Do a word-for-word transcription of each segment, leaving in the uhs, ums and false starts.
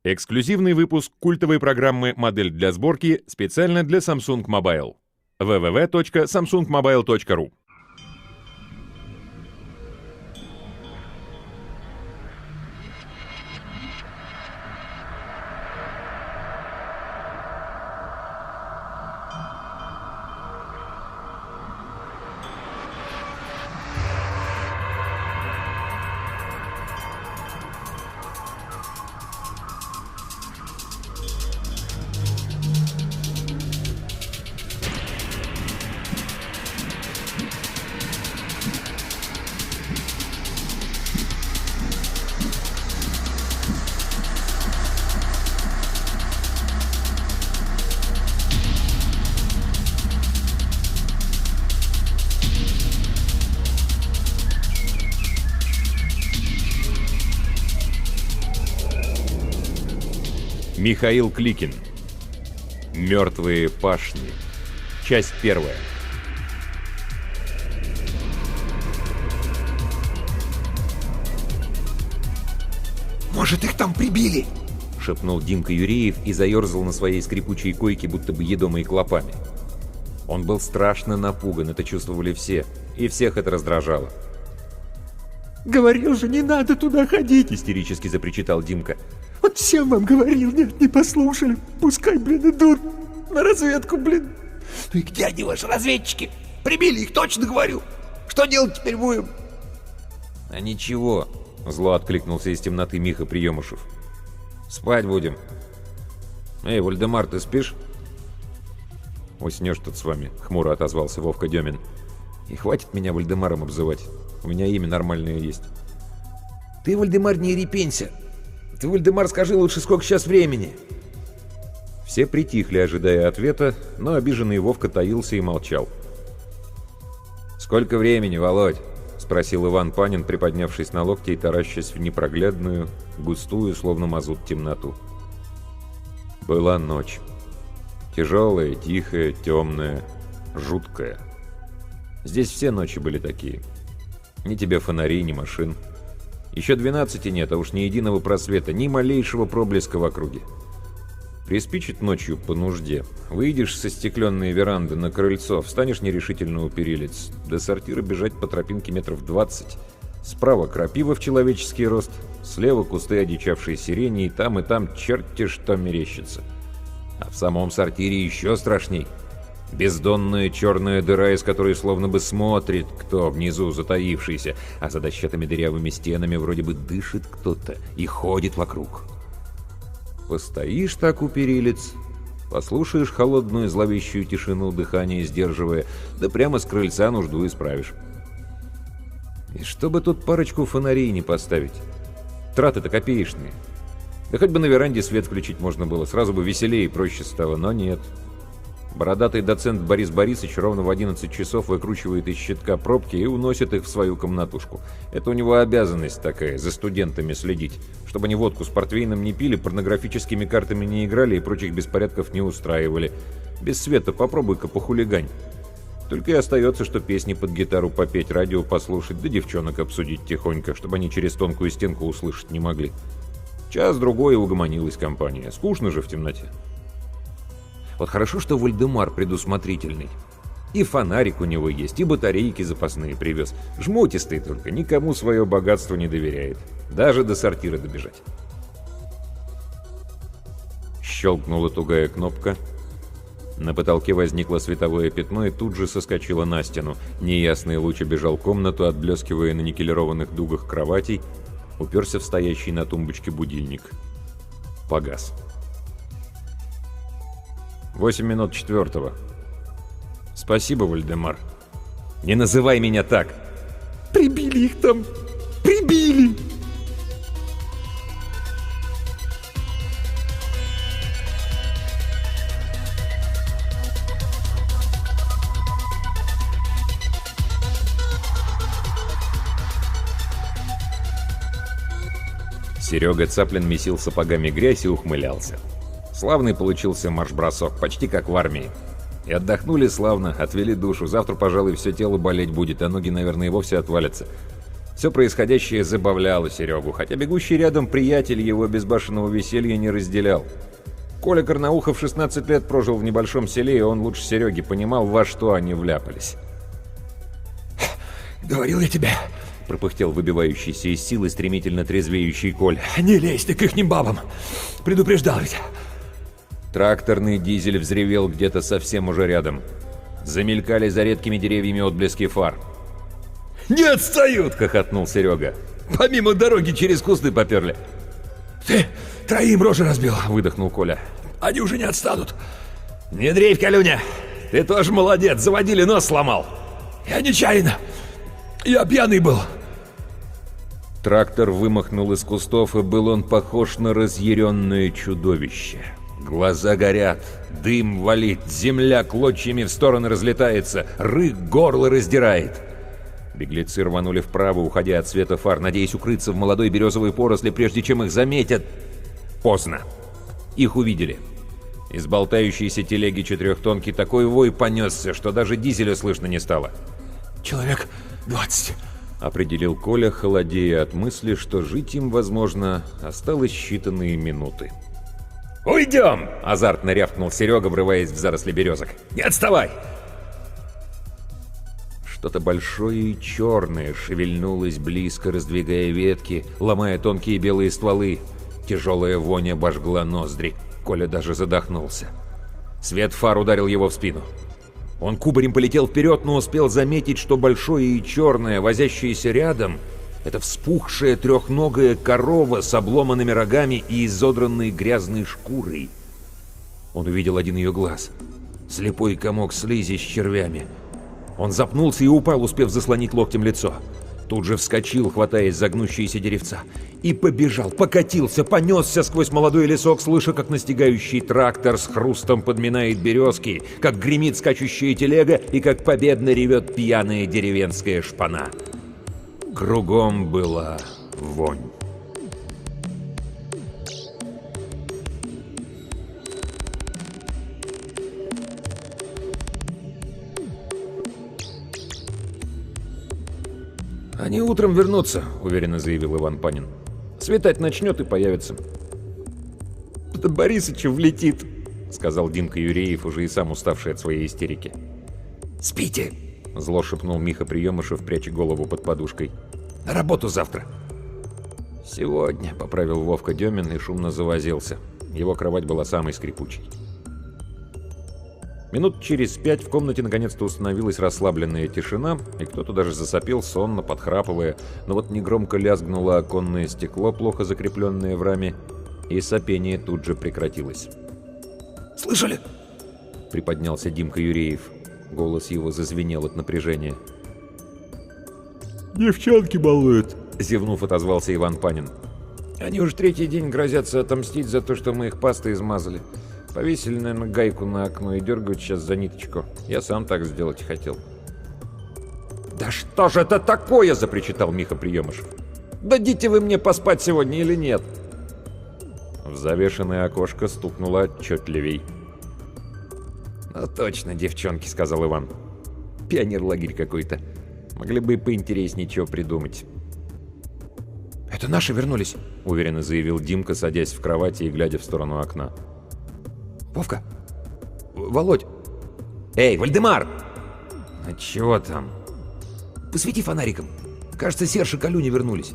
Эксклюзивный выпуск культовой программы «Модель для сборки» специально для Samsung Mobile. дабл ю дабл ю дабл ю точка самсунг мобайл точка ру. Михаил Кликин. Мертвые пашни. Часть первая. «Может, их там прибили?» — шепнул Димка Юреев и заерзал на своей скрипучей койке, будто бы едомой клопами. Он был страшно напуган, это чувствовали все, и всех это раздражало. «Говорил же, не надо туда ходить!» — истерически запричитал Димка. «Вот всем вам говорил, нет, не послушали. Пускай, блин, идут на разведку, блин. Ну и где они, ваши разведчики? Прибили их, точно говорю. Что делать теперь будем?» «А ничего», — зло откликнулся из темноты Миха Приемышев. «Спать будем. Эй, Вальдемар, ты спишь?» «Уснешь тут с вами», — хмуро отозвался Вовка Демин. «И хватит меня Вальдемаром обзывать. У меня имя нормальное есть». «Ты, Вальдемар, не репенься. Ты, Вальдемар, скажи лучше, сколько сейчас времени?» Все притихли, ожидая ответа, но обиженный Вовка таился и молчал. «Сколько времени, Володь?» — спросил Иван Панин, приподнявшись на локте и таращась в непроглядную, густую, словно мазут, темноту. Была ночь. Тяжелая, тихая, темная, жуткая. Здесь все ночи были такие. Ни тебе фонарей, ни машин. Еще двенадцати нет, а уж ни единого просвета, ни малейшего проблеска в округе. Приспичит ночью по нужде. Выйдешь со стекленной веранды на крыльцо, встанешь нерешительно у перилец. До сортира бежать по тропинке метров двадцать. Справа крапива в человеческий рост, слева кусты одичавшей сирени, и там, и там черти что мерещится. А в самом сортире еще страшней. Бездонная черная дыра, из которой словно бы смотрит кто внизу затаившийся, а за дощатыми дырявыми стенами вроде бы дышит кто-то и ходит вокруг. Постоишь так у перилец, послушаешь холодную зловещую тишину, дыхание сдерживая, да прямо с крыльца нужду исправишь. И чтобы тут парочку фонарей не поставить. Траты-то копеечные. Да хоть бы на веранде свет включить можно было, сразу бы веселее и проще стало, но нет. Бородатый доцент Борис Борисович ровно в одиннадцать часов выкручивает из щитка пробки и уносит их в свою комнатушку. Это у него обязанность такая, за студентами следить, чтобы они водку с портвейном не пили, порнографическими картами не играли и прочих беспорядков не устраивали. Без света попробуй-ка похулигань. Только и остается, что песни под гитару попеть, радио послушать, да девчонок обсудить тихонько, чтобы они через тонкую стенку услышать не могли. Час-другой угомонилась компания. Скучно же в темноте. Вот хорошо, что Вальдемар предусмотрительный. И фонарик у него есть, и батарейки запасные привез. Жмутистый только, никому свое богатство не доверяет. Даже до сортира добежать. Щелкнула тугая кнопка. На потолке возникло световое пятно и тут же соскочило на стену. Неясный луч обежал комнату, отблескивая на никелированных дугах кроватей, уперся в стоящий на тумбочке будильник. Погас. Восемь минут четвертого. Спасибо, Вальдемар. Не называй меня так. Прибили их там. Прибили. Серега Цаплин месил сапогами грязь и ухмылялся. Славный получился марш-бросок, почти как в армии. И отдохнули славно, отвели душу. Завтра, пожалуй, все тело болеть будет, а ноги, наверное, и вовсе отвалятся. Все происходящее забавляло Серегу, хотя бегущий рядом приятель его безбашенного веселья не разделял. Коля Карнаухов шестнадцать лет прожил в небольшом селе, и он лучше Сереги понимал, во что они вляпались. «Говорил я тебе», — пропыхтел выбивающийся из силы стремительно трезвеющий Коля. «Не лезь ты к ихним бабам! Предупреждал ведь!» Тракторный дизель взревел где-то совсем уже рядом. Замелькали за редкими деревьями отблески фар. «Не отстают!» — хохотнул Серега. «Помимо дороги через кусты поперли!» «Ты троим рожи разбил!» — выдохнул Коля. «Они уже не отстанут!» «Не дрейфь, Колюня! Ты тоже молодец! Заводили, нос сломал!» «Я нечаянно! Я пьяный был!» Трактор вымахнул из кустов, и был он похож на разъяренное чудовище. Глаза горят, дым валит, земля клочьями в стороны разлетается, рык горло раздирает. Беглецы рванули вправо, уходя от света фар, надеясь укрыться в молодой березовой поросли, прежде чем их заметят. Поздно. Их увидели. Из болтающейся телеги четырехтонки такой вой понесся, что даже дизеля слышно не стало. «Человек двадцать», — определил Коля, холодея от мысли, что жить им, возможно, осталось считанные минуты. «Уйдем!» — азартно рявкнул Серега, врываясь в заросли березок. «Не отставай!» Что-то большое и черное шевельнулось близко, раздвигая ветки, ломая тонкие белые стволы. Тяжелая вонь обожгла ноздри. Коля даже задохнулся. Свет фар ударил его в спину. Он кубарем полетел вперед, но успел заметить, что большое и черное, возящееся рядом, это вспухшая трехногая корова с обломанными рогами и изодранной грязной шкурой. Он увидел один ее глаз. Слепой комок слизи с червями. Он запнулся и упал, успев заслонить локтем лицо. Тут же вскочил, хватаясь за гнущиеся деревца. И побежал, покатился, понесся сквозь молодой лесок, слыша, как настигающий трактор с хрустом подминает березки, как гремит скачущая телега и как победно ревет пьяная деревенская шпана. Кругом была вонь. «Они утром вернутся», — уверенно заявил Иван Панин. «Светать начнет и появится». «Да Борисычу влетит», — сказал Димка Юреев, уже и сам уставший от своей истерики. «Спите», — зло шепнул Миха Приемышев, пряча голову под подушкой. «На работу завтра». «Сегодня», — поправил Вовка Демин и шумно завозился. Его кровать была самой скрипучей. Минут через пять в комнате наконец-то установилась расслабленная тишина, и кто-то даже засопел сонно, подхрапывая, но вот негромко лязгнуло оконное стекло, плохо закрепленное в раме, и сопение тут же прекратилось. «Слышали?» — приподнялся Димка Юреев. Голос его зазвенел от напряжения. «Девчонки балуют», — зевнув, отозвался Иван Панин. «Они уже третий день грозятся отомстить за то, что мы их пастой измазали. Повесили, наверное, гайку на окно и дергают сейчас за ниточку. Я сам так сделать хотел». «Да что же это такое?» — запричитал Миха Приемышев. «Дадите вы мне поспать сегодня или нет?» В завешенное окошко стукнуло отчетливей. «Ну точно, девчонки», — сказал Иван. «Пионер-лагерь какой-то. Могли бы и поинтереснее чего придумать». «Это наши вернулись», — уверенно заявил Димка, садясь в кровати и глядя в сторону окна. «Вовка! Володь!» «Эй, Вальдемар!» «А чего там?» «Посвети фонариком. Кажется, Серж и Колюня вернулись».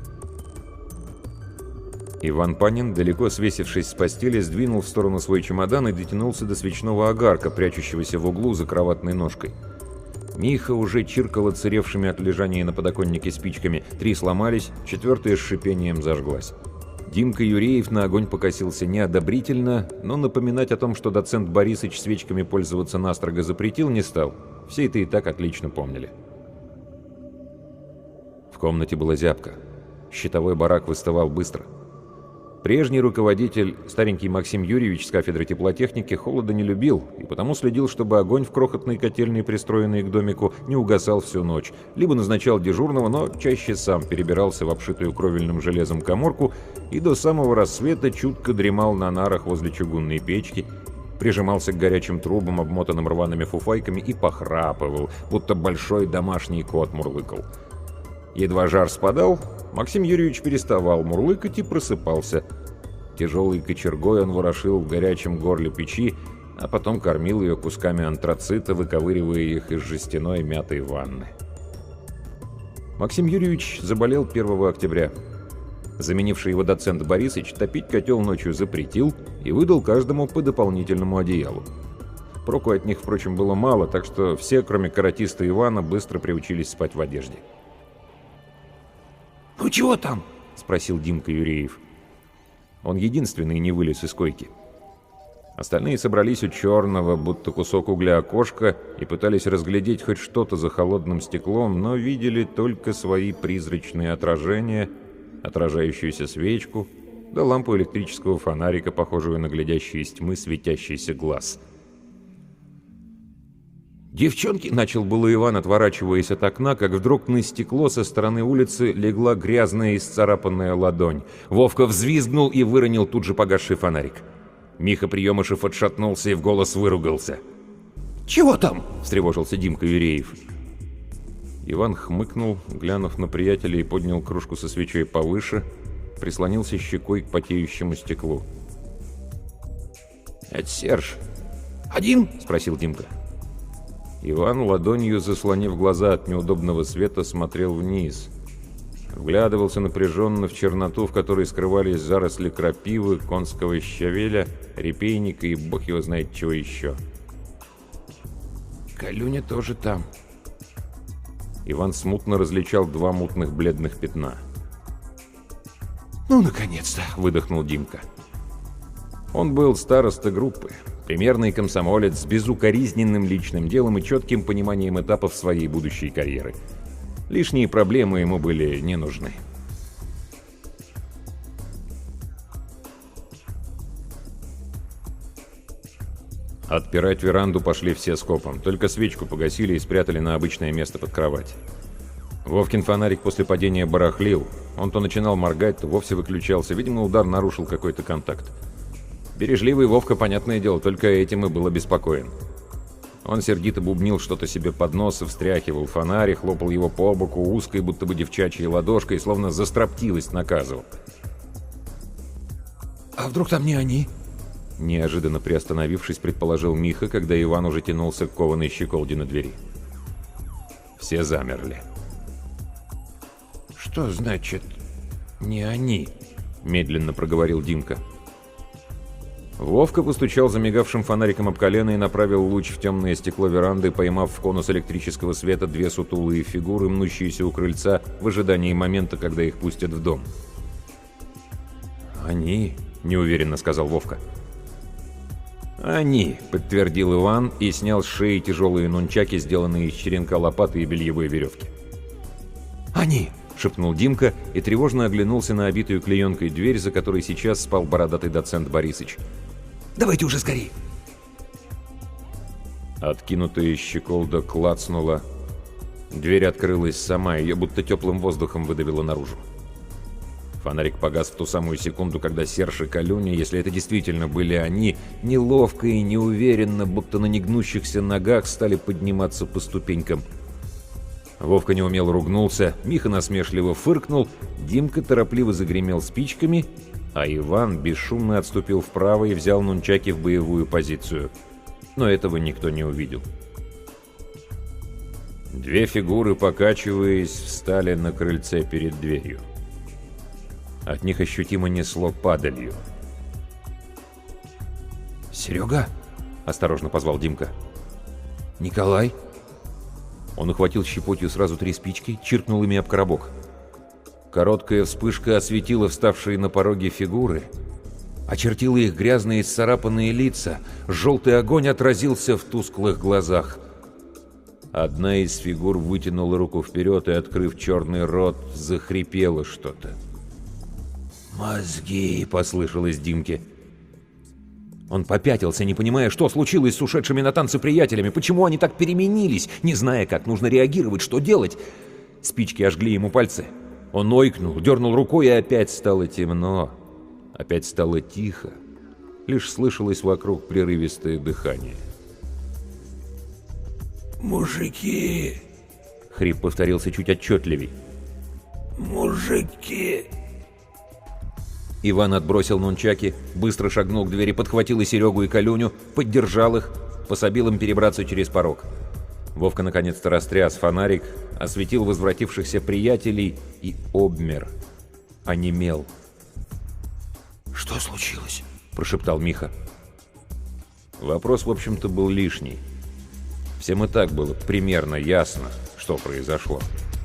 Иван Панин, далеко свесившись с постели, сдвинул в сторону свой чемодан и дотянулся до свечного огарка, прячущегося в углу за кроватной ножкой. Миха уже чиркал отсыревшими от лежания на подоконнике спичками. Три сломались, четвертая с шипением зажглась. Димка Юреев на огонь покосился неодобрительно, но напоминать о том, что доцент Борисыч свечками пользоваться настрого запретил, не стал. Все это и так отлично помнили. В комнате была зябко. Щитовой барак выставал быстро. Прежний руководитель, старенький Максим Юрьевич с кафедры теплотехники, холода не любил и потому следил, чтобы огонь в крохотной котельной, пристроенной к домику, не угасал всю ночь. Либо назначал дежурного, но чаще сам перебирался в обшитую кровельным железом каморку и до самого рассвета чутко дремал на нарах возле чугунной печки, прижимался к горячим трубам, обмотанным рваными фуфайками, и похрапывал, будто большой домашний кот мурлыкал. Едва жар спадал, Максим Юрьевич переставал мурлыкать и просыпался. Тяжелой кочергой он ворошил в горячем горле печи, а потом кормил ее кусками антрацита, выковыривая их из жестяной мятой ванны. Максим Юрьевич заболел первого октября. Заменивший его доцент Борисыч топить котел ночью запретил и выдал каждому по дополнительному одеялу. Проку от них, впрочем, было мало, так что все, кроме каратиста Ивана, быстро приучились спать в одежде. «Ну чего там?» — спросил Димка Юреев. Он единственный не вылез из койки. Остальные собрались у черного, будто кусок угля окошка, и пытались разглядеть хоть что-то за холодным стеклом, но видели только свои призрачные отражения, отражающуюся свечку, да лампу электрического фонарика, похожую на глядящий из тьмы светящийся глаз. «Девчонки!» — начал было Иван, отворачиваясь от окна, как вдруг на стекло со стороны улицы легла грязная исцарапанная ладонь. Вовка взвизгнул и выронил тут же погасший фонарик. Миха Приемышев отшатнулся и в голос выругался. «Чего там?» — встревожился Димка Юреев. Иван хмыкнул, глянув на приятеля, и поднял кружку со свечой повыше, прислонился щекой к потеющему стеклу. «Это Серж». «Один?» — спросил Димка. Иван, ладонью заслонив глаза от неудобного света, смотрел вниз. Вглядывался напряженно в черноту, в которой скрывались заросли крапивы, конского щавеля, репейника и бог его знает чего еще. «Калюня тоже там». Иван смутно различал два мутных бледных пятна. «Ну, наконец-то!» — выдохнул Димка. Он был староста группы, примерный комсомолец с безукоризненным личным делом и четким пониманием этапов своей будущей карьеры. Лишние проблемы ему были не нужны. Отпирать веранду пошли все скопом, только свечку погасили и спрятали на обычное место под кровать. Вовкин фонарик после падения барахлил. Он то начинал моргать, то вовсе выключался. Видимо, удар нарушил какой-то контакт. Бережливый Вовка, понятное дело, только этим и был обеспокоен. Он сердито бубнил что-то себе под нос и встряхивал фонарь, хлопал его по боку узкой, будто бы девчачьей ладошкой, словно за строптивость наказывал. «А вдруг там не они?» Неожиданно приостановившись, предположил Миха, когда Иван уже тянулся к кованой щеколде на двери. Все замерли. «Что значит «не они»?» — медленно проговорил Димка. Вовка постучал замигавшим фонариком об колено и направил луч в темное стекло веранды, поймав в конус электрического света две сутулые фигуры, мнущиеся у крыльца в ожидании момента, когда их пустят в дом. «Они?» — неуверенно сказал Вовка. «Они», — подтвердил Иван и снял с шеи тяжелые нунчаки, сделанные из черенка лопаты и бельевой веревки. «Они!» — шепнул Димка и тревожно оглянулся на обитую клеенкой дверь, за которой сейчас спал бородатый доцент Борисыч. «Давайте уже скорей!» Откинутая щеколда клацнула. Дверь открылась сама, ее будто теплым воздухом выдавило наружу. Фонарик погас в ту самую секунду, когда Серж и Калюня, если это действительно были они, неловко и неуверенно, будто на негнущихся ногах, стали подниматься по ступенькам. Вовка неумело ругнулся, Миха насмешливо фыркнул, Димка торопливо загремел спичками, а Иван бесшумно отступил вправо и взял нунчаки в боевую позицию. Но этого никто не увидел. Две фигуры, покачиваясь, встали на крыльце перед дверью. От них ощутимо несло падалью. «Серега?» — осторожно позвал Димка. «Николай?» Он ухватил щепотью сразу три спички, чиркнул ими об коробок. Короткая вспышка осветила вставшие на пороге фигуры, очертила их грязные исцарапанные лица, желтый огонь отразился в тусклых глазах. Одна из фигур вытянула руку вперед и, открыв черный рот, захрипела что-то. «Мозги!» — послышалось Димке. Он попятился, не понимая, что случилось с ушедшими на танцы приятелями, почему они так переменились, не зная, как нужно реагировать, что делать. Спички ожгли ему пальцы. Он ойкнул, дернул рукой, и опять стало темно. Опять стало тихо. Лишь слышалось вокруг прерывистое дыхание. «Мужики!» — хрип повторился чуть отчетливей. Мужики. Иван отбросил нунчаки, быстро шагнул к двери, подхватил и Серегу, и Калюню, поддержал их, пособил им перебраться через порог. Вовка наконец-то растряс фонарик, осветил возвратившихся приятелей и обмер, онемел. «Что случилось?» – прошептал Миха. Вопрос, в общем-то, был лишний. Всем и так было примерно ясно, что произошло.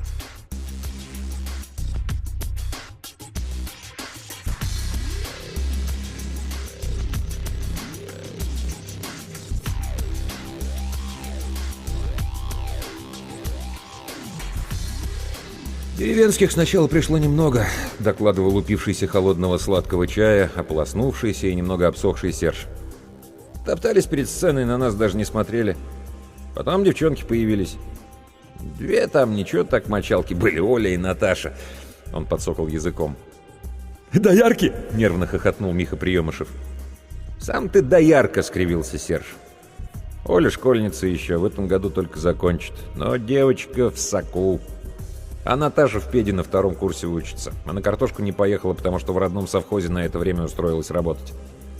«Деревенских сначала пришло немного», — докладывал упившийся холодного сладкого чая, ополоснувшийся и немного обсохший Серж. «Топтались перед сценой, на нас даже не смотрели. Потом девчонки появились. Две там ничего так мочалки были, Оля и Наташа». Он подсокал языком. «Доярки!» — нервно хохотнул Миха Приемышев. «Сам ты доярка!» — скривился Серж. «Оля школьница еще, в этом году только закончит. Но девочка в соку. А Наташа в педе на втором курсе учится. А на картошку не поехала, потому что в родном совхозе на это время устроилась работать».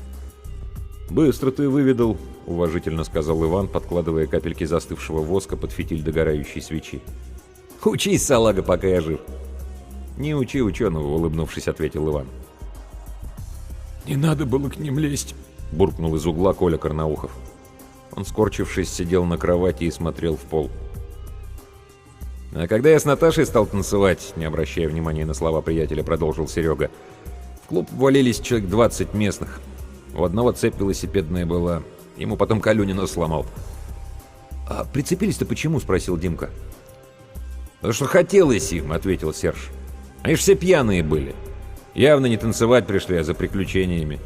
«Быстро ты выведал», — уважительно сказал Иван, подкладывая капельки застывшего воска под фитиль догорающей свечи. «Учись, салага, пока я жив». «Не учи ученого», — улыбнувшись, ответил Иван. «Не надо было к ним лезть», — буркнул из угла Коля Карнаухов. Он, скорчившись, сидел на кровати и смотрел в пол. «А когда я с Наташей стал танцевать», — не обращая внимания на слова приятеля, продолжил Серега, «в клуб ввалились человек двадцать местных. У одного цепь велосипедная была. Ему потом Калюня нос сломал». «А прицепились-то почему?» — спросил Димка. «Потому что хотелось им», — ответил Серж. «Они ж все пьяные были. Явно не танцевать пришли, а за приключениями».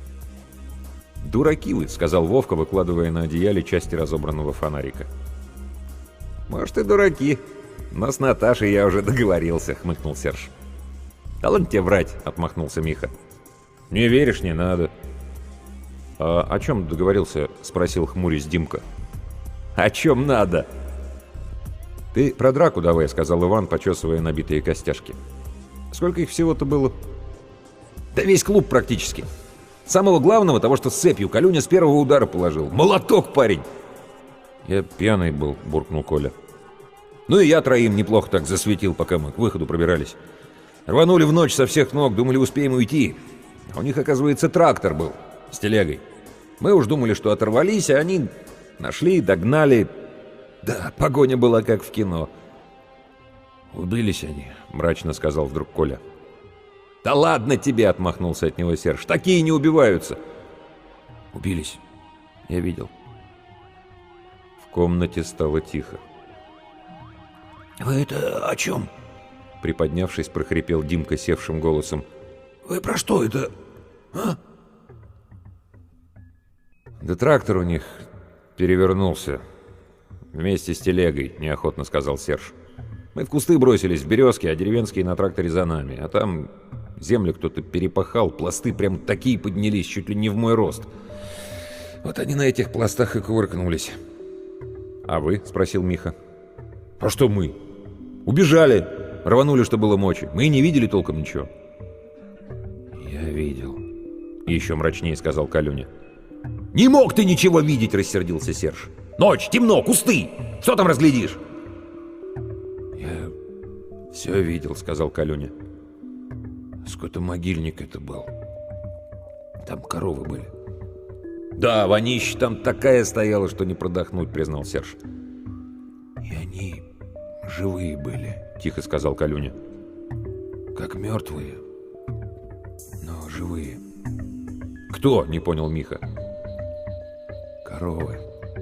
«Дураки вы», — сказал Вовка, выкладывая на одеяле части разобранного фонарика. «Может, и дураки. Но с Наташей я уже договорился», — хмыкнул Серж. «Да ладно тебе врать», — отмахнулся Миха. «Не веришь, не надо». «А о чем договорился?» — спросил хмурясь Димка. «О чем надо?» «Ты про драку давай», — сказал Иван, почесывая набитые костяшки. «Сколько их всего-то было?» «Да весь клуб практически. Самого главного, того, что с цепью, Калюня с первого удара положил. Молоток, парень!» «Я пьяный был», — буркнул Коля. «Ну и я троим неплохо так засветил, пока мы к выходу пробирались. Рванули в ночь со всех ног, думали, успеем уйти. А у них, оказывается, трактор был с телегой. Мы уж думали, что оторвались, а они нашли, догнали. Да, погоня была как в кино». «Убились они», — мрачно сказал вдруг Коля. «Да ладно тебе», — отмахнулся от него Серж. «Такие не убиваются». «Убились. Я видел». В комнате стало тихо. «Вы это о чем?» Приподнявшись, прохрипел Димка севшим голосом. «Вы про что это? А?» «Да трактор у них перевернулся. Вместе с телегой», — неохотно сказал Серж. «Мы в кусты бросились, в березки, а деревенские на тракторе за нами. А там землю кто-то перепахал, пласты прям такие поднялись, чуть ли не в мой рост. Вот они на этих пластах и кувыркнулись». «А вы?» — спросил Миха. «А что мы? Убежали, рванули, что было мочи. Мы и не видели толком ничего». «Я видел», — еще мрачнее сказал Калюня. «Не мог ты ничего видеть!» — рассердился Серж. «Ночь, темно, кусты! Что там разглядишь?» «Я все видел», — сказал Калюня. «Скотомогильник это был. Там коровы были». «Да, вонища там такая стояла, что не продохнуть», — признал Серж. «И они живые были», — тихо сказал Калюня. «Как мертвые, но живые». «Кто?» — не понял Миха. «Коровы».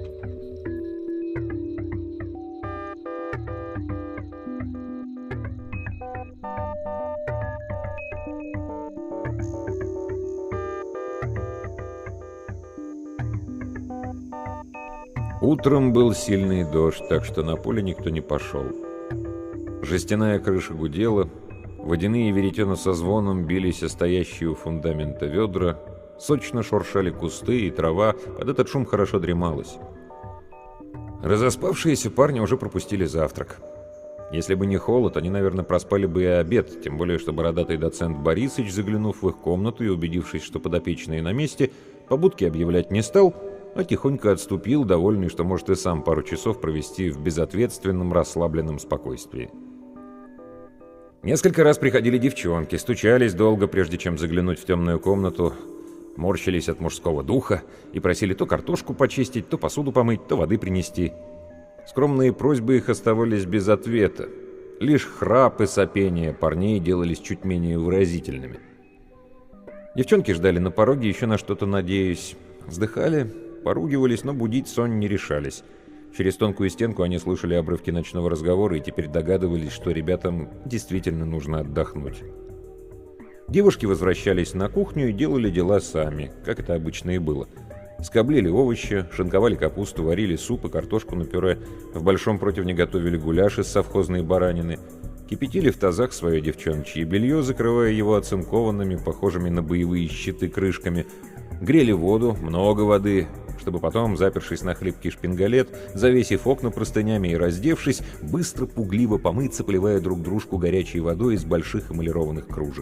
Утром был сильный дождь, так что на поле никто не пошел. Жестяная крыша гудела, водяные веретена со звоном бились о стоящие у фундамента ведра, сочно шуршали кусты и трава, под этот шум хорошо дремалось. Разоспавшиеся парни уже пропустили завтрак. Если бы не холод, они, наверное, проспали бы и обед, тем более, что бородатый доцент Борисыч, заглянув в их комнату и убедившись, что подопечные на месте, побудки объявлять не стал, а тихонько отступил, довольный, что может и сам пару часов провести в безответственном, расслабленном спокойствии. Несколько раз приходили девчонки, стучались долго, прежде чем заглянуть в темную комнату, морщились от мужского духа и просили то картошку почистить, то посуду помыть, то воды принести. Скромные просьбы их оставались без ответа. Лишь храп и сопение парней делались чуть менее выразительными. Девчонки ждали на пороге, еще на что-то надеясь. Вздыхали, поругивались, но будить сон не решались. Через тонкую стенку они слышали обрывки ночного разговора и теперь догадывались, что ребятам действительно нужно отдохнуть. Девушки возвращались на кухню и делали дела сами, как это обычно и было. Скоблили овощи, шинковали капусту, варили суп и картошку на пюре, в большом противне готовили гуляш из совхозной баранины, кипятили в тазах свое девчончье белье, закрывая его оцинкованными, похожими на боевые щиты крышками, грели воду, много воды, чтобы потом, запершись на хлипкий шпингалет, завесив окна простынями и раздевшись, быстро пугливо помыться, поливая друг дружку горячей водой из больших эмалированных кружек.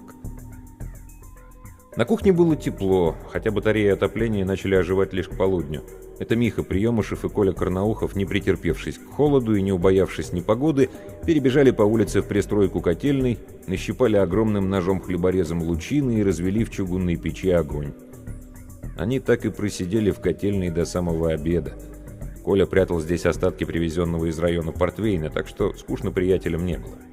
На кухне было тепло, хотя батареи отопления начали оживать лишь к полудню. Это Миха Приемышев и Коля Карнаухов, не претерпевшись к холоду и не убоявшись непогоды, перебежали по улице в пристройку котельной, нащипали огромным ножом-хлеборезом лучины и развели в чугунной печи огонь. Они так и просидели в котельной до самого обеда. Коля прятал здесь остатки привезенного из района портвейна, так что скучно приятелям не было.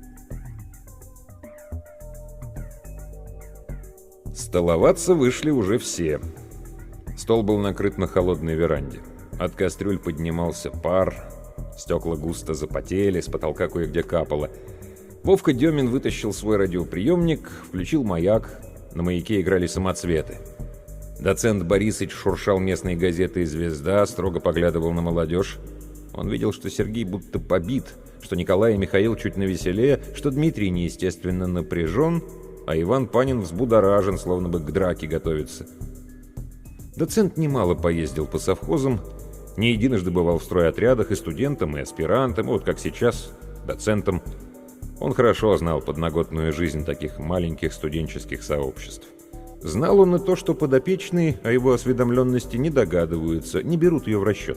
Столоваться вышли уже все. Стол был накрыт на холодной веранде. От кастрюль поднимался пар, стекла густо запотели, с потолка кое-где капало. Вовка Демин вытащил свой радиоприемник, включил маяк, на маяке играли самоцветы. Доцент Борисыч шуршал местной газетой «Звезда», строго поглядывал на молодежь. Он видел, что Сергей будто побит, что Николай и Михаил чуть навеселее, что Дмитрий неестественно напряжен, а Иван Панин взбудоражен, словно бы к драке готовится. Доцент немало поездил по совхозам, не единожды бывал в стройотрядах и студентом, и аспирантом, и вот как сейчас, доцентом. Он хорошо знал подноготную жизнь таких маленьких студенческих сообществ. Знал он и то, что подопечные о его осведомленности не догадываются, не берут ее в расчет.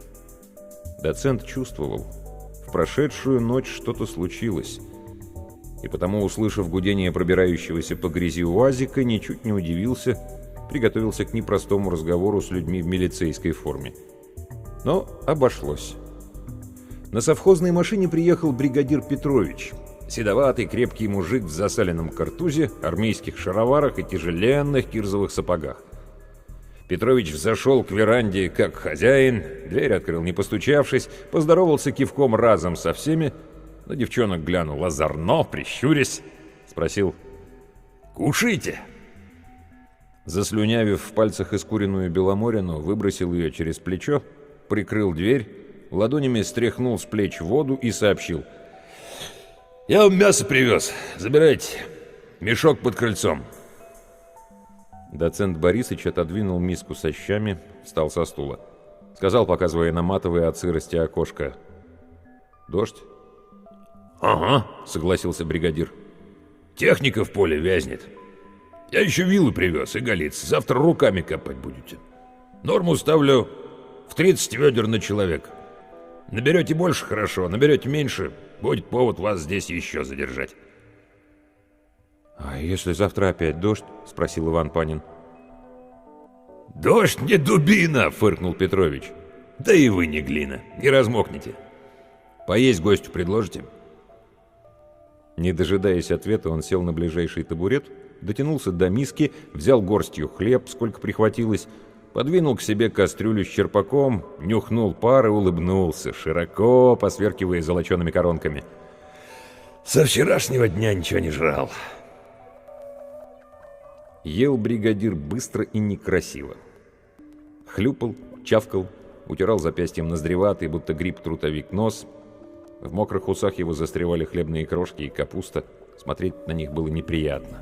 Доцент чувствовал, в прошедшую ночь что-то случилось, и потому, услышав гудение пробирающегося по грязи УАЗика, ничуть не удивился, приготовился к непростому разговору с людьми в милицейской форме. Но обошлось. На совхозной машине приехал бригадир Петрович. Седоватый, крепкий мужик в засаленном картузе, армейских шароварах и тяжеленных кирзовых сапогах. Петрович взошел к веранде как хозяин, дверь открыл не постучавшись, поздоровался кивком разом со всеми, на девчонок глянул озорно, прищурясь, спросил: «Кушайте!» Заслюнявив в пальцах искуренную беломорину, выбросил ее через плечо, прикрыл дверь, ладонями стряхнул с плеч воду и сообщил: «Я вам мясо привез, забирайте, мешок под крыльцом». Доцент Борисыч отодвинул миску со щами, встал со стула. Сказал, показывая на матовое от сырости окошко: «Дождь?» «Ага», — согласился бригадир. «Техника в поле вязнет. Я еще вилы привез и галиц. Завтра руками копать будете. Норму ставлю в тридцать ведер на человека. Наберете больше — хорошо, наберете меньше — будет повод вас здесь еще задержать». «А если завтра опять дождь?» — спросил Иван Панин. «Дождь не дубина!» — фыркнул Петрович. «Да и вы не глина, не размокнете. Поесть гостю предложите?» Не дожидаясь ответа, он сел на ближайший табурет, дотянулся до миски, взял горстью хлеб, сколько прихватилось, подвинул к себе кастрюлю с черпаком, нюхнул пар и улыбнулся, широко посверкивая золочеными коронками. «Со вчерашнего дня ничего не жрал». Ел бригадир быстро и некрасиво. Хлюпал, чавкал, утирал запястьем ноздреватый, будто гриб-трутовик, нос. В мокрых усах его застревали хлебные крошки и капуста. Смотреть на них было неприятно.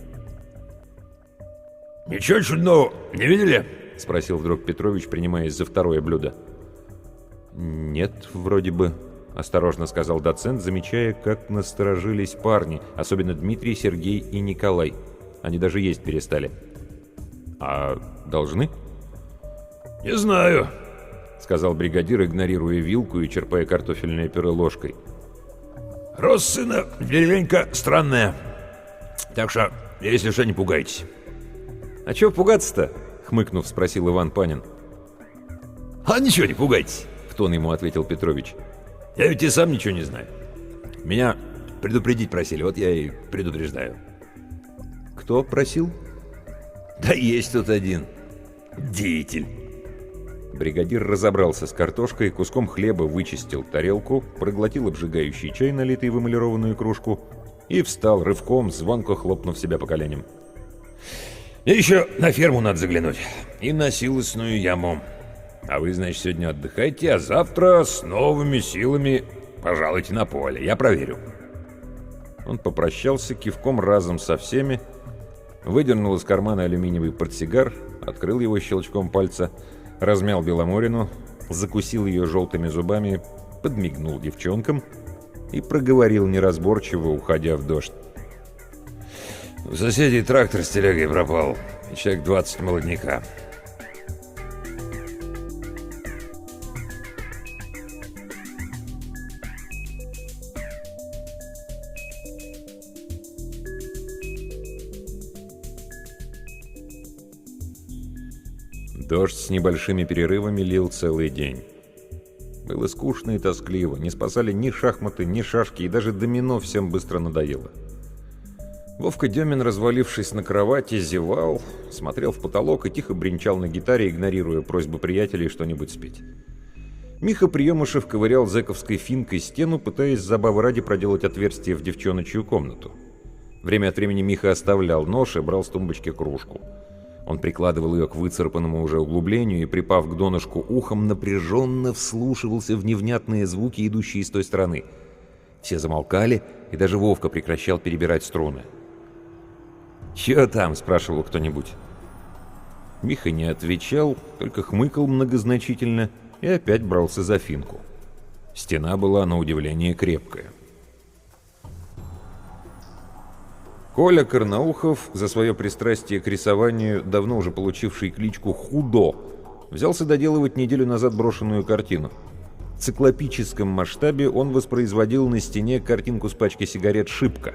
«Ничего чудного не видели?» — спросил вдруг Петрович, принимаясь за второе блюдо. «Нет, вроде бы». — осторожно сказал доцент, замечая, как насторожились парни, особенно Дмитрий, Сергей и Николай. Они даже есть перестали. «А должны?» «Не знаю», — сказал бригадир, игнорируя вилку и черпая картофельное пюре ложкой. «Рост сына деревенька странная. Так что, если что, не пугайтесь». «А чего пугаться-то?» — хмыкнув, спросил Иван Панин. «А ничего, не пугайтесь», — в тон ему ответил Петрович. «Я ведь и сам ничего не знаю. Меня предупредить просили, вот я и предупреждаю». «Кто просил?» «Да есть тут один деятель». Бригадир разобрался с картошкой, куском хлеба вычистил тарелку, проглотил обжигающий чай, налитый в эмалированную кружку, и встал рывком, звонко хлопнув себя по коленям. «Мне еще на ферму надо заглянуть и на силосную яму. А вы, значит, сегодня отдыхайте, а завтра с новыми силами пожалуйте на поле, я проверю». Он попрощался кивком разом со всеми, выдернул из кармана алюминиевый портсигар, открыл его щелчком пальца, размял Беломорину, закусил ее желтыми зубами, подмигнул девчонкам и проговорил неразборчиво, уходя в дождь. «У соседей трактор с телегой пропал, и человек двадцать молодняка». Дождь с небольшими перерывами лил целый день. Было скучно и тоскливо, не спасали ни шахматы, ни шашки, и даже домино всем быстро надоело. Вовка Демин, развалившись на кровати, зевал, смотрел в потолок и тихо бренчал на гитаре, игнорируя просьбу приятелей что-нибудь спеть. Миха Приемышев ковырял зэковской финкой стену, пытаясь забавы ради проделать отверстие в девчоночью комнату. Время от времени Миха оставлял нож и брал с тумбочки кружку. Он прикладывал ее к выцарапанному уже углублению и, припав к донышку ухом, напряженно вслушивался в невнятные звуки, идущие с той стороны. Все замолкали, и даже Вовка прекращал перебирать струны. «Чё там?» — спрашивал кто-нибудь. Миха не отвечал, только хмыкал многозначительно и опять брался за финку. Стена была, на удивление, крепкая. Коля Карнаухов, за свое пристрастие к рисованию, давно уже получивший кличку «Худо», взялся доделывать неделю назад брошенную картину. В циклопическом масштабе он воспроизводил на стене картинку с пачки сигарет «Шипка».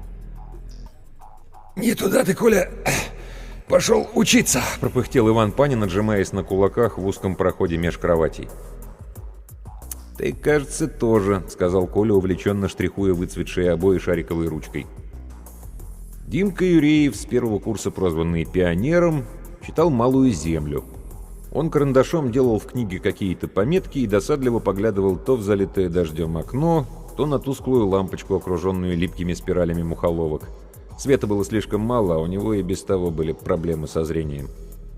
«Не туда ты, Коля, пошел учиться!» — пропыхтел Иван Панин, отжимаясь на кулаках в узком проходе меж кроватей. «Ты, кажется, тоже», — сказал Коля, увлеченно штрихуя выцветшие обои шариковой ручкой. Димка Юреев, с первого курса прозванный пионером, читал «Малую землю». Он карандашом делал в книге какие-то пометки и досадливо поглядывал то в залитое дождем окно, то на тусклую лампочку, окруженную липкими спиралями мухоловок. Света было слишком мало, а у него и без того были проблемы со зрением.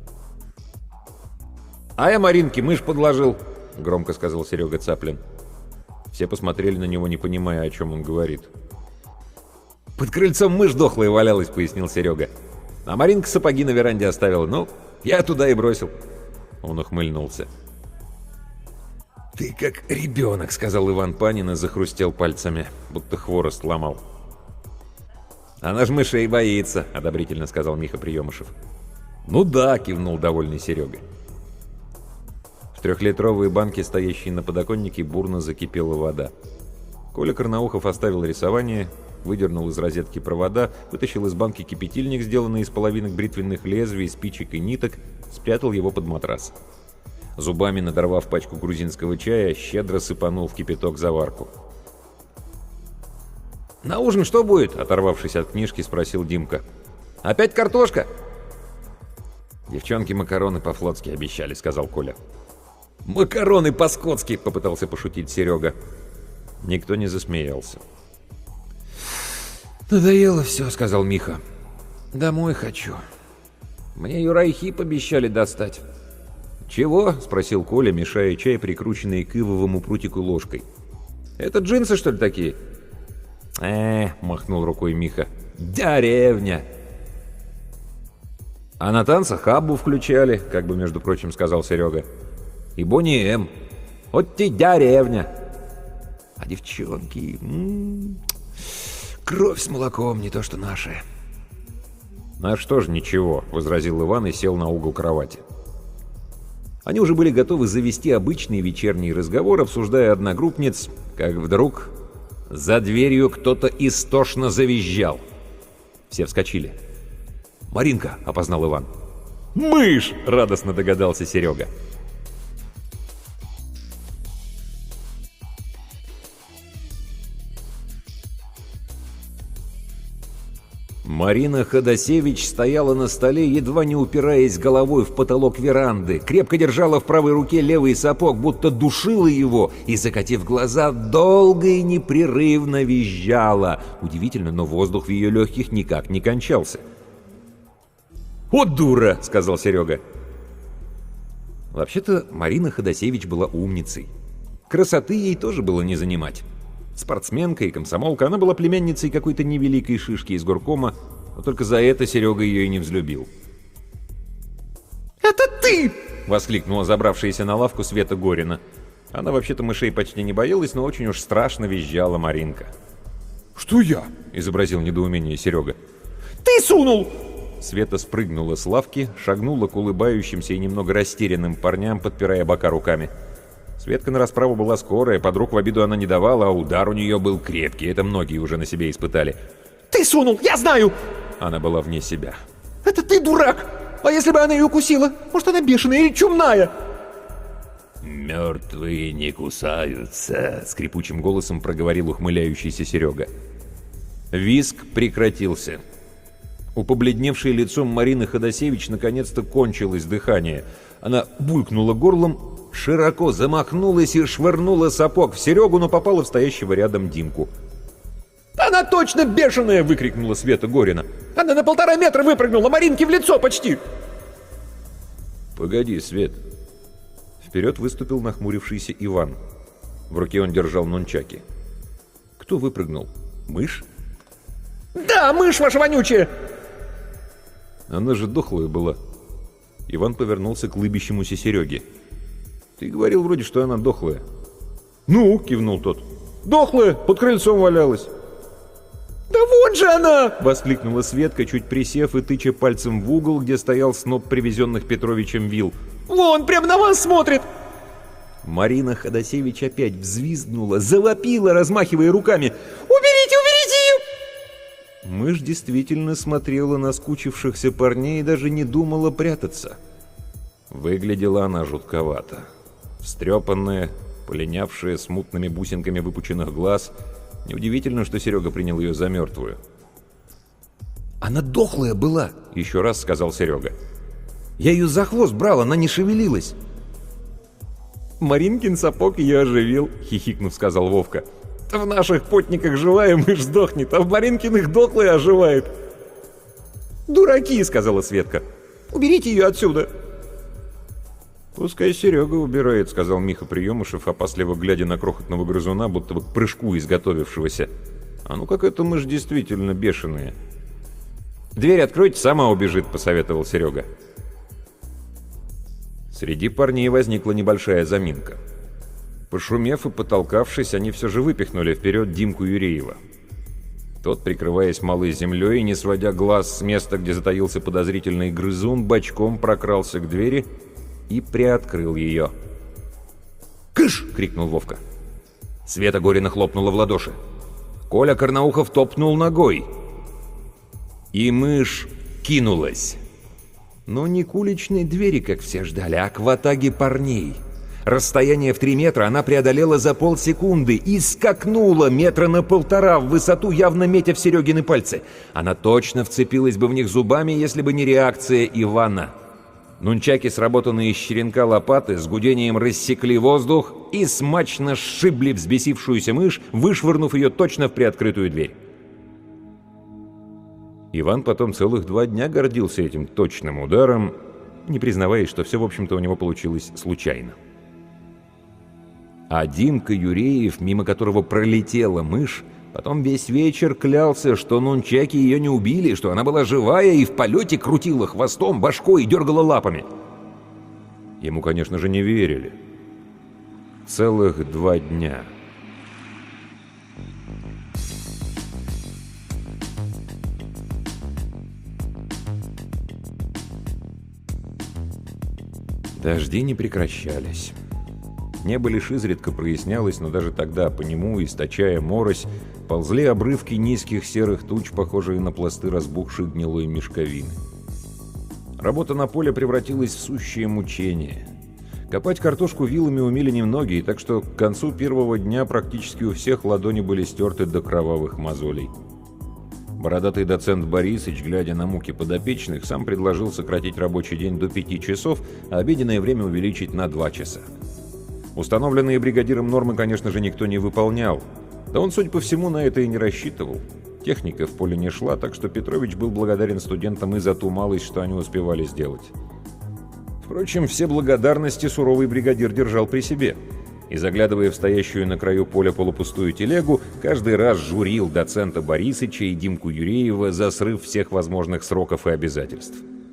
«А я Маринке мышь подложил», — громко сказал Серега Цаплин. Все посмотрели на него, не понимая, о чем он говорит. «Под крыльцом мышь дохлая валялась», — пояснил Серега. «А Маринка сапоги на веранде оставила. Ну, я туда и бросил». Он ухмыльнулся. «Ты как ребенок», — сказал Иван Панин и захрустел пальцами, будто хворост ломал. «Она ж мышей боится», — одобрительно сказал Миха Приемышев. «Ну да», — кивнул довольный Серега. В трехлитровой банке, стоящей на подоконнике, бурно закипела вода. Коля Карнаухов оставил рисование, выдернул из розетки провода, вытащил из банки кипятильник, сделанный из половинок бритвенных лезвий, спичек и ниток, спрятал его под матрас. Зубами надорвав пачку грузинского чая, щедро сыпанул в кипяток заварку. «На ужин что будет?» — оторвавшись от книжки, спросил Димка. «Опять картошка?» «Девчонки макароны по-флотски обещали», — сказал Коля. «Макароны по-скотски!» — попытался пошутить Серега. Никто не засмеялся. «Надоело все», — сказал Миха. «Домой хочу. Мне Юрайхип обещали достать». «Чего?» — спросил Коля, мешая чай, прикрученный к ивовому прутику ложкой. «Это джинсы, что ли, такие?» «Э-э», — махнул рукой Миха. «Деревня». «А на танцах Аббу включали», — как бы, между прочим, сказал Серега. «И Бонни М. Вот те деревня». А девчонки... М-м, кровь с молоком, не то что наши. «А что ж ничего», — возразил Иван и сел на угол кровати. Они уже были готовы завести обычный вечерний разговор, обсуждая одногруппниц, как вдруг за дверью кто-то истошно завизжал. Все вскочили. «Маринка!» — опознал Иван. «Мышь!» — радостно догадался Серега. Марина Ходосевич стояла на столе, едва не упираясь головой в потолок веранды, крепко держала в правой руке левый сапог, будто душила его, и, закатив глаза, долго и непрерывно визжала. Удивительно, но воздух в ее легких никак не кончался. «О, дура!» — сказал Серега. Вообще-то Марина Ходосевич была умницей. Красоты ей тоже было не занимать. Спортсменка и комсомолка, она была племянницей какой-то невеликой шишки из горкома, но только за это Серега ее и не взлюбил. «Это ты!» — воскликнула забравшаяся на лавку Света Горина. Она вообще-то мышей почти не боялась, но очень уж страшно визжала Маринка. «Что я?» — изобразил недоумение Серега. «Ты сунул!» Света спрыгнула с лавки, шагнула к улыбающимся и немного растерянным парням, подпирая бока руками. Светка на расправу была скорая, подруг в обиду она не давала, а удар у нее был крепкий, это многие уже на себе испытали. «Ты сунул, я знаю!» Она была вне себя. «Это ты дурак! А если бы она ее укусила? Может, она бешеная или чумная?» «Мертвые не кусаются», — скрипучим голосом проговорил ухмыляющийся Серега. Визг прекратился. У побледневшей лицом Марины Ходосевич наконец-то кончилось дыхание. Она булькнула горлом, широко замахнулась и швырнула сапог в Серегу, но попала в стоящего рядом Димку. «Она точно бешеная!» — выкрикнула Света Горина. «Она на полтора метра выпрыгнула, Маринке в лицо почти!» «Погоди, Свет!» Вперед выступил нахмурившийся Иван. В руке он держал нунчаки. «Кто выпрыгнул? Мышь?» «Да, мышь ваша вонючая!» «Она же дохлая была!» Иван повернулся к лыбящемуся Сереге. «Ты говорил вроде, что она дохлая». «Ну?» — кивнул тот. «Дохлая, под крыльцом валялась». «Да вот же она!» — воскликнула Светка, чуть присев и тыча пальцем в угол, где стоял сноп привезенных Петровичем вил. «Вон, прямо на вас смотрит!» Марина Ходосевич опять взвизгнула, завопила, размахивая руками. «Уберите, уберите ее!» Мышь действительно смотрела на скучившихся парней и даже не думала прятаться. Выглядела она жутковато. Встрепанная, полинявшая, с мутными бусинками выпученных глаз. Неудивительно, что Серега принял ее за мертвую. «Она дохлая была», — еще раз сказал Серега. «Я ее за хвост брал, она не шевелилась». «Маринкин сапог ее оживил», — хихикнув, сказал Вовка. «В наших потниках живая мышь сдохнет, а в Маринкиных дохлая оживает». «Дураки», — сказала Светка. «Уберите ее отсюда». «Пускай Серега убирает», — сказал Миха Приемышев, опасливо глядя на крохотного грызуна, будто бы к прыжку изготовившегося. «А ну как эта мышь действительно бешеная». «Дверь откройте, сама убежит», — посоветовал Серега. Среди парней возникла небольшая заминка. Пошумев и потолкавшись, они все же выпихнули вперед Димку Юреева. Тот, прикрываясь малой землей и не сводя глаз с места, где затаился подозрительный грызун, бочком прокрался к двери и приоткрыл ее. «Кыш!» — крикнул Вовка. Света Горина хлопнула в ладоши. Коля Карнаухов топнул ногой. И мышь кинулась. Но не к уличной двери, как все ждали, а к ватаге парней. Расстояние в три метра она преодолела за полсекунды и скакнула метра на полтора в высоту, явно метя в Серегины пальцы. Она точно вцепилась бы в них зубами, если бы не реакция Ивана. Нунчаки, сработанные из черенка лопаты, с гудением рассекли воздух и смачно сшибли взбесившуюся мышь, вышвырнув ее точно в приоткрытую дверь. Иван потом целых два дня гордился этим точным ударом, не признаваясь, что все, в общем-то, у него получилось случайно. А Димка Юреев, мимо которого пролетела мышь, потом весь вечер клялся, что нунчаки ее не убили, что она была живая и в полете крутила хвостом, башкой и дергала лапами. Ему, конечно же, не верили. Целых два дня. Дожди не прекращались. Небо лишь изредка прояснялось, но даже тогда по нему, источая морось, ползли обрывки низких серых туч, похожие на пласты разбухшей гнилой мешковины. Работа на поле превратилась в сущее мучение. Копать картошку вилами умели немногие, так что к концу первого дня практически у всех ладони были стерты до кровавых мозолей. Бородатый доцент Борисыч, глядя на муки подопечных, сам предложил сократить рабочий день до пяти часов, а обеденное время увеличить на два часа. Установленные бригадиром нормы, конечно же, никто не выполнял. Да он, судя по всему, на это и не рассчитывал. Техника в поле не шла, так что Петрович был благодарен студентам и за ту малость, что они успевали сделать. Впрочем, все благодарности суровый бригадир держал при себе. И, заглядывая в стоящую на краю поля полупустую телегу, каждый раз журил доцента Борисыча и Димку Юреева за срыв всех возможных сроков и обязательств.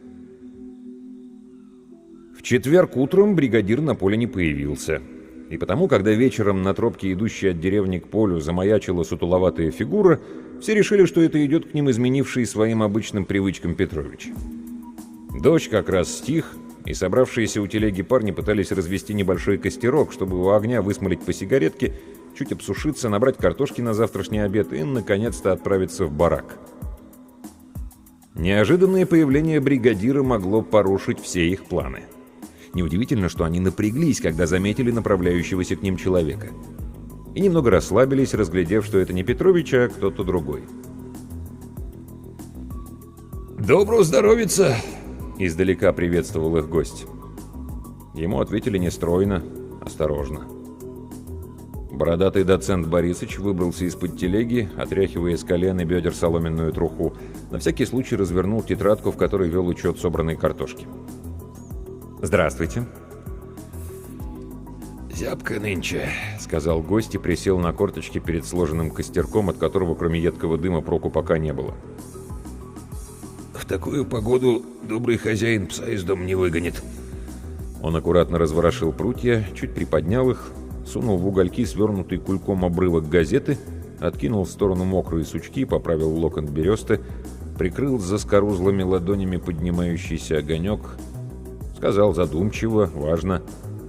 В четверг утром бригадир на поле не появился. И потому, когда вечером на тропке, идущей от деревни к полю, замаячила сутуловатая фигура, все решили, что это идет к ним изменивший своим обычным привычкам Петрович. Дождь как раз стих, и собравшиеся у телеги парни пытались развести небольшой костерок, чтобы у огня высмолить по сигаретке, чуть обсушиться, набрать картошки на завтрашний обед и, наконец-то, отправиться в барак. Неожиданное появление бригадира могло порушить все их планы. Неудивительно, что они напряглись, когда заметили направляющегося к ним человека. И немного расслабились, разглядев, что это не Петрович, а кто-то другой. «Доброго здоровица!» — издалека приветствовал их гость. Ему ответили нестройно, осторожно. Бородатый доцент Борисыч выбрался из-под телеги, отряхивая с колен и бедер соломенную труху. На всякий случай развернул тетрадку, в которой вел учет собранной картошки. «Здравствуйте». «Зябко нынче», — сказал гость и присел на корточки перед сложенным костерком, от которого кроме едкого дыма проку пока не было. «В такую погоду добрый хозяин пса из дома не выгонит». Он аккуратно разворошил прутья, чуть приподнял их, сунул в угольки свернутый кульком обрывок газеты, откинул в сторону мокрые сучки, поправил локон бересты, прикрыл заскорузлыми ладонями поднимающийся огонек, сказал задумчиво, важно: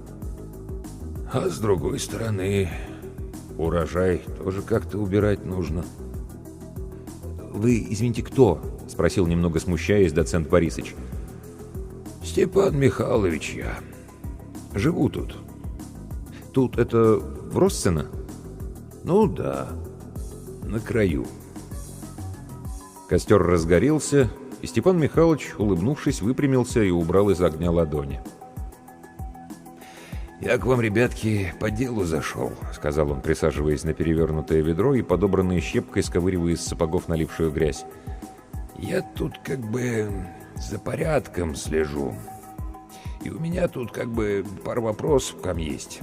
«А с другой стороны, урожай тоже как-то убирать нужно». «Вы, извините, кто?» — спросил, немного смущаясь, доцент Борисыч. «Степан Михайлович я. Живу тут». «Тут это в Россено?» «Ну да, на краю». Костер разгорелся, и Степан Михайлович, улыбнувшись, выпрямился и убрал из огня ладони. «Я к вам, ребятки, по делу зашел», — сказал он, присаживаясь на перевернутое ведро и подобранной щепкой сковыривая из сапогов налипшую грязь. «Я тут как бы за порядком слежу, и у меня тут как бы пара вопросов к вам есть».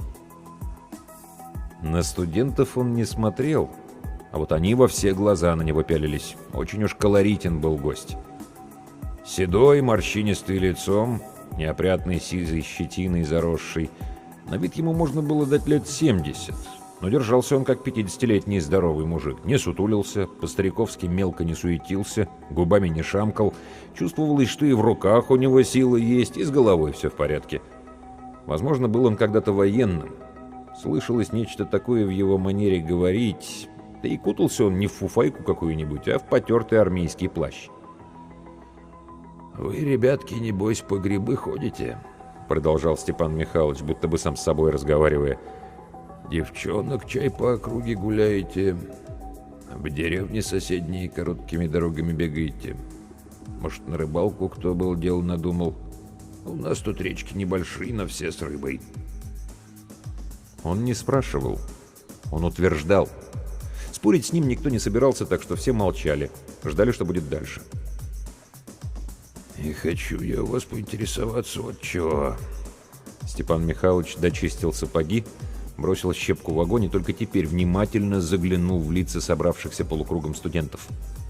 На студентов он не смотрел, а вот они во все глаза на него пялились. Очень уж колоритен был гость. Седой, морщинистый лицом, неопрятной сизой щетиной заросший. На вид ему можно было дать лет семьдесят, но держался он как пятидесятилетний здоровый мужик. Не сутулился, по-стариковски мелко не суетился, губами не шамкал. Чувствовалось, что и в руках у него сила есть, и с головой все в порядке. Возможно, был он когда-то военным. Слышалось нечто такое в его манере говорить, да и кутался он не в фуфайку какую-нибудь, а в потертый армейский плащ. «Вы, ребятки, небось, по грибы ходите?» — продолжал Степан Михайлович, будто бы сам с собой разговаривая. «Девчонок чай по округе гуляете, в деревне соседние короткими дорогами бегаете. Может, на рыбалку кто был, дело надумал? У нас тут речки небольшие, но все с рыбой». Он не спрашивал, он утверждал. Спорить с ним никто не собирался, так что все молчали, ждали, что будет дальше. «И хочу я у вас поинтересоваться вот чего». Степан Михайлович дочистил сапоги, бросил щепку в огонь и только теперь внимательно заглянул в лица собравшихся полукругом студентов.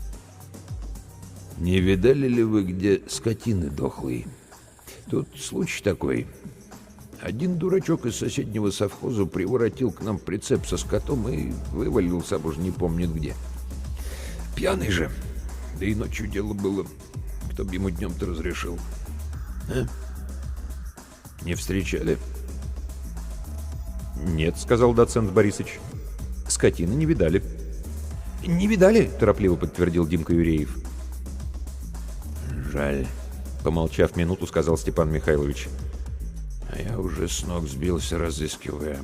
«Не видали ли вы где скотины дохлые? Тут случай такой. Один дурачок из соседнего совхоза приворотил к нам прицеп со скотом и вывалил сам уж не помнит где. Пьяный же, да и ночью дело было. Кто б ему днем-то разрешил? А?» Не встречали? «Нет», — сказал доцент Борисович. «Скотины не видали». «Не видали», — торопливо подтвердил Димка Юреев. «Жаль», — помолчав минуту, сказал Степан Михайлович. «А я уже с ног сбился, разыскивая».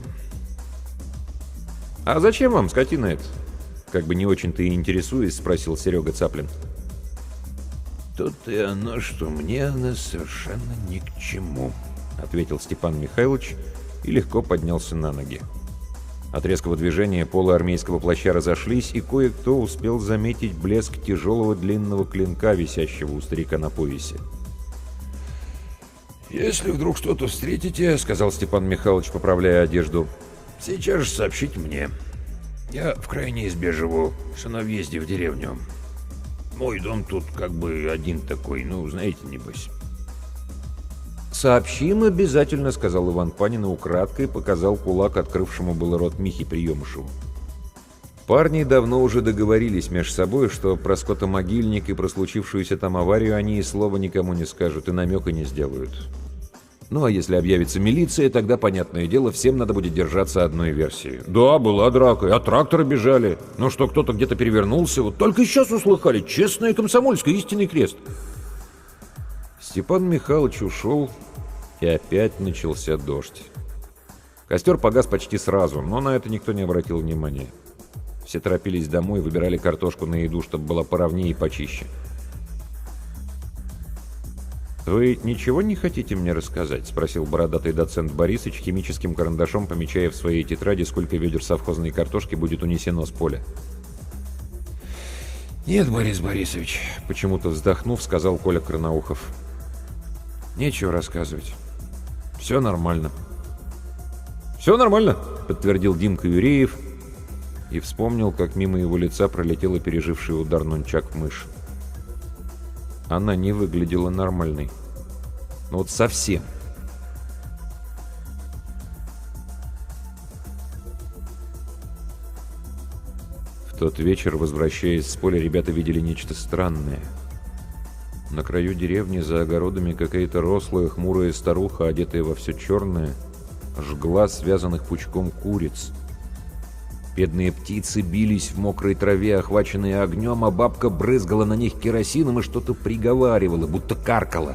«А зачем вам скотина эта?» — как бы не очень-то и интересуясь, спросил Серега Цаплин. «Тут и оно, что мне она совершенно ни к чему», — ответил Степан Михайлович и легко поднялся на ноги. От резкого движения полы армейского плаща разошлись, и кое-кто успел заметить блеск тяжелого длинного клинка, висящего у старика на поясе. «Если вдруг что-то встретите, — сказал Степан Михайлович, поправляя одежду, — сейчас же сообщите мне. Я в крайней избе живу, что на въезде в деревню. Мой дом тут как бы один такой, ну, знаете, небось». «Сообщим обязательно», — сказал Иван Панин и украдкой показал кулак открывшему было рот Михи Приемышеву. Парни давно уже договорились между собой, что про скотомогильник и про случившуюся там аварию они и слова никому не скажут и намека не сделают. Ну а если объявится милиция, тогда, понятное дело, всем надо будет держаться одной версии. Да, была драка, и от трактора бежали. Ну что, кто-то где-то перевернулся. Вот только сейчас услыхали. Честное комсомольское, истинный крест. Степан Михайлович ушел, и опять начался дождь. Костер погас почти сразу, но на это никто не обратил внимания. Все торопились домой, выбирали картошку на еду, чтобы была поровнее и почище. «Вы ничего не хотите мне рассказать?» — спросил бородатый доцент Борисович, химическим карандашом помечая в своей тетради, сколько ведер совхозной картошки будет унесено с поля. «Нет, Борис Борисович», — почему-то вздохнув, сказал Коля Карнаухов. «Нечего рассказывать. Все нормально». «Все нормально», — подтвердил Димка Юреев и вспомнил, как мимо его лица пролетела переживший удар нунчак мышь. Она не выглядела нормальной. Ну вот совсем. В тот вечер, возвращаясь с поля, ребята видели нечто странное. На краю деревни за огородами какая-то рослая, хмурая старуха, одетая во все черное, жгла связанных пучком куриц. Бедные птицы бились в мокрой траве, охваченные огнем, а бабка брызгала на них керосином и что-то приговаривала, будто каркала.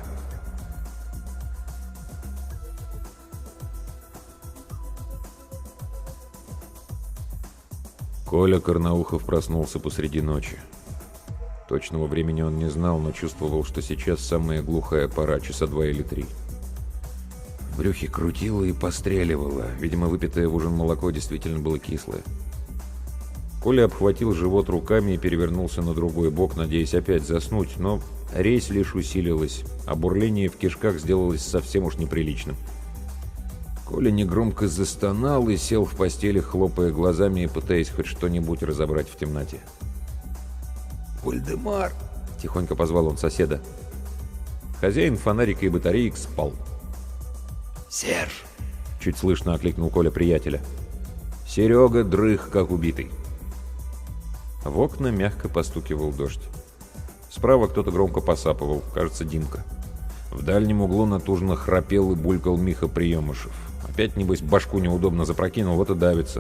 Коля Карнаухов проснулся посреди ночи. Точного времени он не знал, но чувствовал, что сейчас самая глухая пора, часа два или три. В брюхе крутило и постреливало. Видимо, выпитое в ужин молоко действительно было кислое. Коля обхватил живот руками и перевернулся на другой бок, надеясь опять заснуть, но резь лишь усилилась, а бурление в кишках сделалось совсем уж неприличным. Коля негромко застонал и сел в постели, хлопая глазами и пытаясь хоть что-нибудь разобрать в темноте. «Вальдемар!» — тихонько позвал он соседа. Хозяин фонарика и батареек спал. «Серж!» — чуть слышно окликнул Коля приятеля. Серега дрых, как убитый. В окна мягко постукивал дождь. Справа кто-то громко посапывал, кажется, Димка. В дальнем углу натужно храпел и булькал Миха Приемышев. Опять, небось, башку неудобно запрокинул, вот и давится.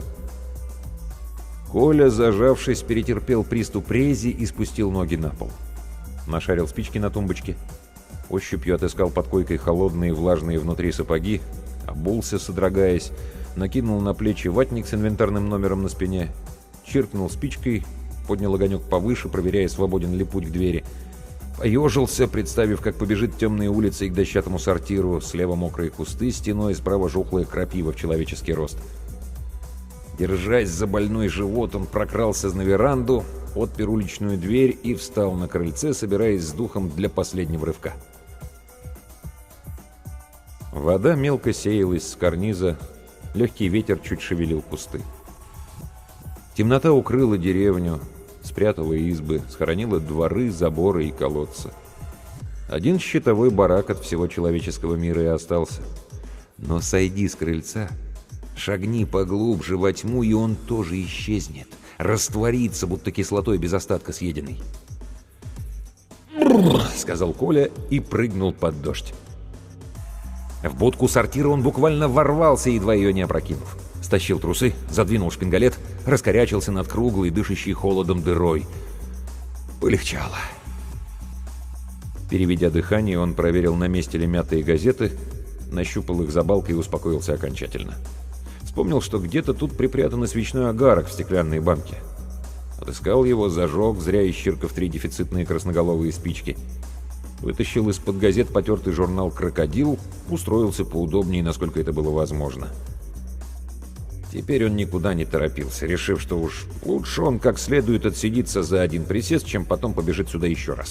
Коля, зажавшись, перетерпел приступ рези и спустил ноги на пол. Нашарил спички на тумбочке. Ощупью отыскал под койкой холодные влажные внутри сапоги, обулся, содрогаясь, накинул на плечи ватник с инвентарным номером на спине, чиркнул спичкой, поднял огонек повыше, проверяя, свободен ли путь к двери. Поежился, представив, как побежит темные улицы к дощатому сортиру, слева мокрые кусты стеной, справа жухлая крапива в человеческий рост. Держась за больной живот, он прокрался на веранду, отпер уличную дверь и встал на крыльце, собираясь с духом для последнего рывка. Вода мелко сеялась с карниза, легкий ветер чуть шевелил кусты. Темнота укрыла деревню, спрятала избы, схоронила дворы, заборы и колодцы. Один щитовой барак от всего человеческого мира и остался. Но сойди с крыльца, шагни поглубже во тьму, и он тоже исчезнет, растворится, будто кислотой без остатка съеденный. «Бррр», — сказал Коля и прыгнул под дождь. В будку сортира он буквально ворвался, едва ее не опрокинув. Стащил трусы, задвинул шпингалет, раскорячился над круглой, дышащей холодом дырой. Полегчало. Переведя дыхание, он проверил, на месте ли мятые газеты, нащупал их за балкой и успокоился окончательно. Вспомнил, что где-то тут припрятан свечной огарок в стеклянной банке. Отыскал его, зажег, зря исчиркав три дефицитные красноголовые спички. Вытащил из-под газет потертый журнал «Крокодил», устроился поудобнее, насколько это было возможно. Теперь он никуда не торопился, решив, что уж лучше он как следует отсидится за один присест, чем потом побежит сюда еще раз.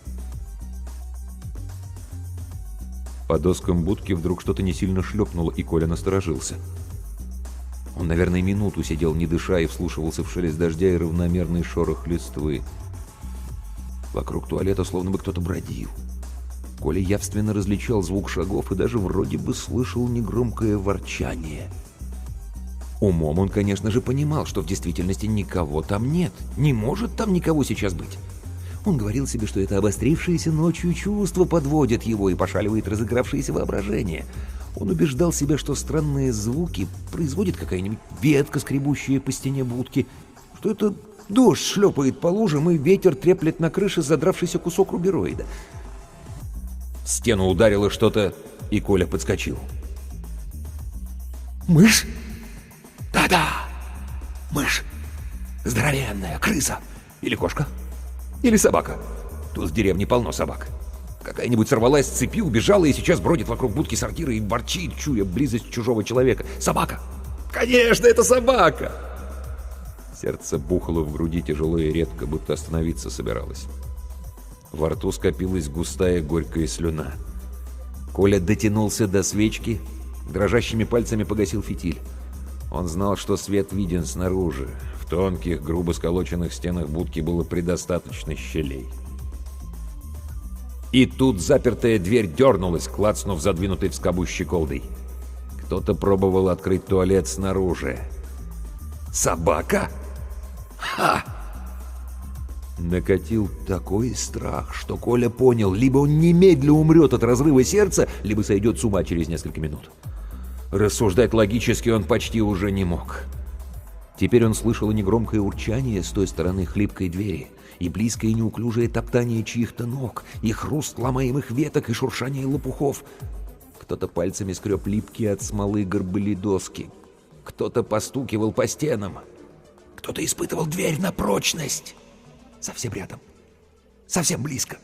По доскам будки вдруг что-то не сильно шлепнуло, и Коля насторожился. Он, наверное, минуту сидел, не дыша, и вслушивался в шелест дождя и равномерный шорох листвы. Вокруг туалета словно бы кто-то бродил. Коля явственно различал звук шагов и даже вроде бы слышал негромкое ворчание. Умом он, конечно же, понимал, что в действительности никого там нет. Не может там никого сейчас быть. Он говорил себе, что это обострившееся ночью чувство подводит его и пошаливает разыгравшееся воображение. Он убеждал себя, что странные звуки производит какая-нибудь ветка, скребущая по стене будки, что это дождь шлепает по лужам и ветер треплет на крыше задравшийся кусок рубероида. В стену ударило что-то, и Коля подскочил. Мышь? Да-да, мышь. Здоровенная крыса. Или кошка. Или собака. Тут в деревне полно собак. Какая-нибудь сорвалась с цепи, убежала и сейчас бродит вокруг будки сортира и ворчит, чуя близость чужого человека. Собака! Конечно, это собака! Сердце бухало в груди тяжело и редко, будто остановиться собиралось. Во рту скопилась густая горькая слюна. Коля дотянулся до свечки, дрожащими пальцами погасил фитиль. Он знал, что свет виден снаружи. В тонких, грубо сколоченных стенах будки было предостаточно щелей. И тут запертая дверь дернулась, клацнув задвинутой в скобу щеколдой. Кто-то пробовал открыть туалет снаружи. «Собака? Ха!» Накатил такой страх, что Коля понял, либо он немедленно умрет от разрыва сердца, либо сойдет с ума через несколько минут. Рассуждать логически он почти уже не мог. Теперь он слышал и негромкое урчание с той стороны хлипкой двери, и близкое неуклюжее топтание чьих-то ног, и хруст ломаемых веток, и шуршание лопухов. Кто-то пальцами скреб липкие от смолы горбыли доски. Кто-то постукивал по стенам. Кто-то испытывал дверь на прочность. Совсем рядом. Совсем близко.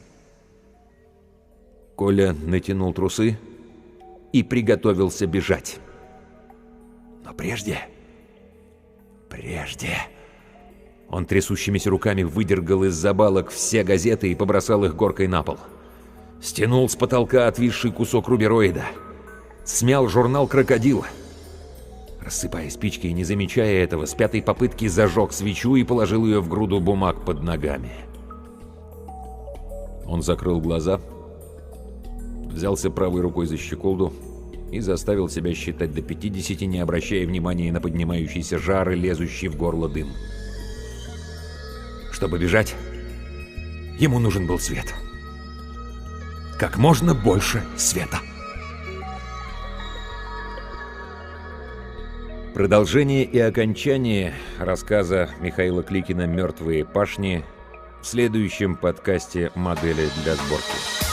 Коля натянул трусы и приготовился бежать. Но прежде... Прежде... Он трясущимися руками выдергал из-за балок все газеты и побросал их горкой на пол. Стянул с потолка отвисший кусок рубероида. Смял журнал «Крокодил». Рассыпая спички и не замечая этого, с пятой попытки зажег свечу и положил ее в груду бумаг под ногами. Он закрыл глаза, взялся правой рукой за щеколду и заставил себя считать до пятидесяти, не обращая внимания на поднимающийся жар и лезущий в горло дым. Чтобы бежать, ему нужен был свет. Как можно больше света. Продолжение и окончание рассказа Михаила Кликина «Мертвые пашни» в следующем подкасте «Модели для сборки».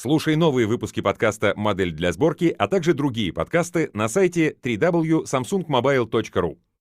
Слушай новые выпуски подкаста «Модель для сборки», а также другие подкасты на сайте дабл ю дабл ю дабл ю точка самсунг мобайл точка ру.